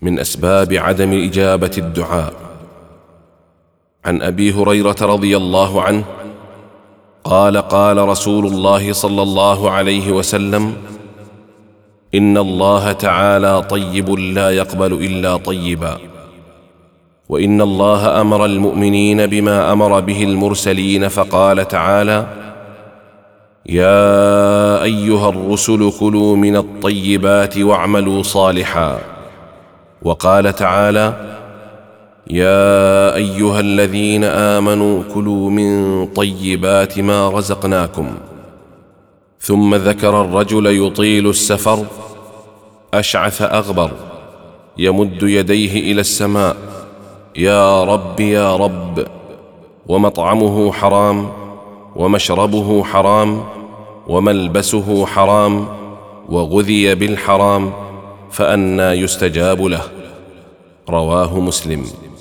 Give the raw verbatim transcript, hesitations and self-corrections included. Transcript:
من أسباب عدم إجابة الدعاء. عن أبي هريرة رضي الله عنه قال قال رسول الله صلى الله عليه وسلم: إن الله تعالى طيب لا يقبل إلا طيبا، وإن الله أمر المؤمنين بما أمر به المرسلين، فقال تعالى: يا أيها الرسل كلوا من الطيبات واعملوا صالحا. وقال تعالى: يا أيها الذين آمنوا كلوا من طيبات ما رزقناكم. ثم ذكر الرجل يطيل السفر أشعث أغبر يمد يديه إلى السماء: يا رب يا رب، ومطعمه حرام، ومشربه حرام، وملبسه حرام، وغذي بالحرام، فأنى يستجاب له. رواه مسلم.